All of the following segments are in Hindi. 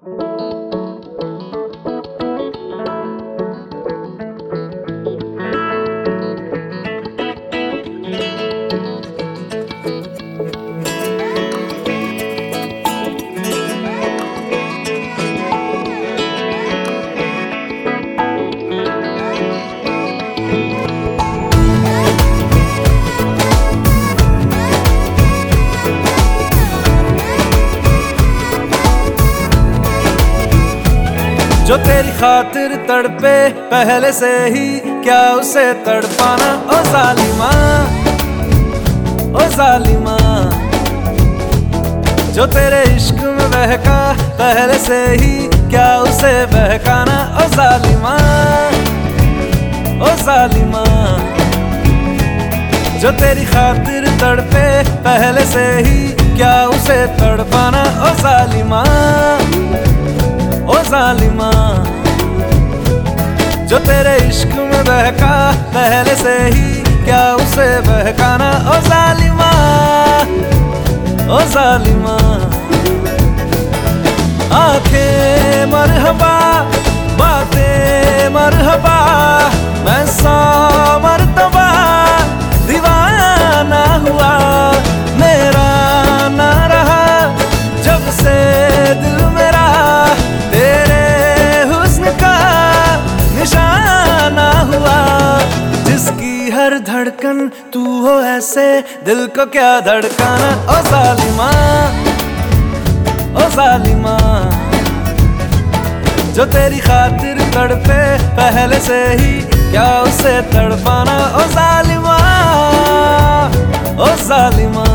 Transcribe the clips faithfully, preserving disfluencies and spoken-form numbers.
जो तेरी खातिर तड़पे पहले से ही, क्या उसे तड़पाना? ओ जालिमा, ओ जालिमा। जो तेरे इश्क में बहका पहले से ही, क्या उसे बहकाना? ओ जालिमा, ओ जालिमा। जो तेरी खातिर तड़पे पहले से ही, क्या उसे तड़पाना? ओ जालिमा, ओ जालिमा। जो तेरे इश्क में बहका पहले से ही, क्या उसे बहकाना? ओ जालिमा, ओ जालिमा। आंखें मरहबा, बातें मरहबा, मैं सौ मर्तबा दीवाना हुआ। मेरा ना रहा जब से दिल मेरा तेरे हुस्न का निशाना हुआ। जिसकी हर धड़कन तू हो ऐसे, दिल को क्या धड़काना? ओ जालिमा, ओ जालिमा। जो तेरी खातिर तड़पे पहले से ही, क्या उसे तड़पाना? ओ जालिमा, ओ जालिमा।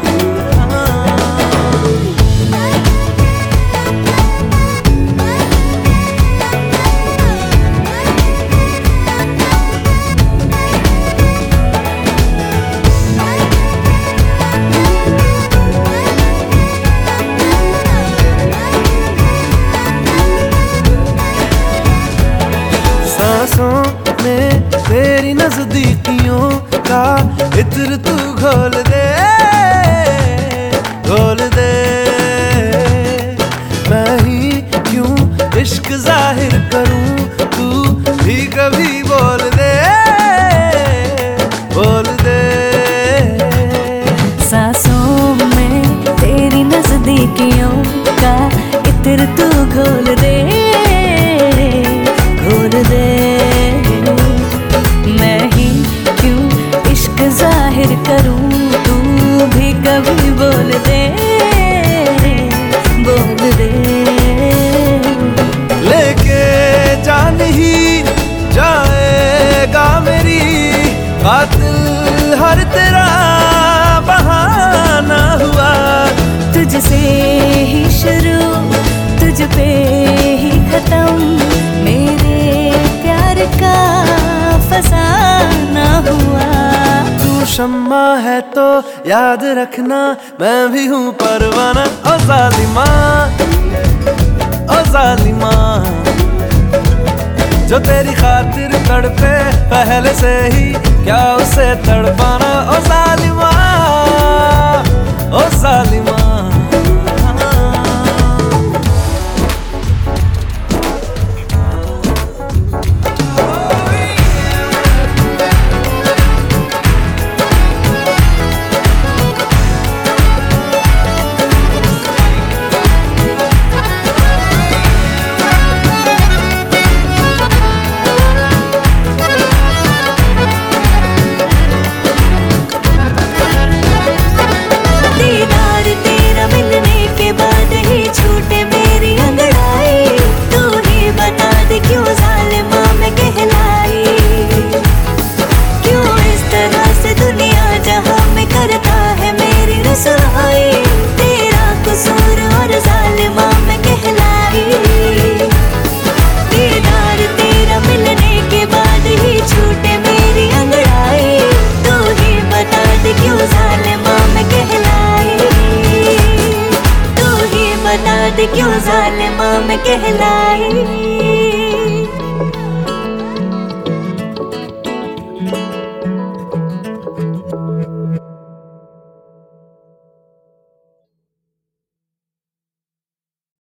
सांसों में तेरी नजदीकियों का इत्र तू घोल दे, घोल दे। मैं ही क्यों इश्क जाहिर करूं, तू भी कभी बोल दे, बोल दे। सांसों में तेरी नजदीकियों का इत्र तू घोल दे, घोल दे। मैं ही क्यों इश्क जाहिर करूं, तू भी कभी बोल दे, बोल दे। लेके जान ही जाएगा मेरी, कातिल हर तेरा बहाना हुआ। तुझसे ही शुरू, तुझ पे ही खत्म, मेरे प्यार का फसाना हुआ। तू शम्मा है तो याद रखना, मैं भी हूँ परवाना। ओ जालिमा, ओ जालिमा। जो तेरी खातिर तड़पे पहले से ही, क्या उसे तड़पाना? ओ जालिमा, ओ जालिमा। तेरा कसूर और जालिमा में कहलाई। दीदार तेरा मिलने के बाद ही छूटे मेरी अंगड़ाई। तू ही बता दे क्यों जालिमा में कहलाई, तू ही बता दे क्यों जालिमा में कहलाई।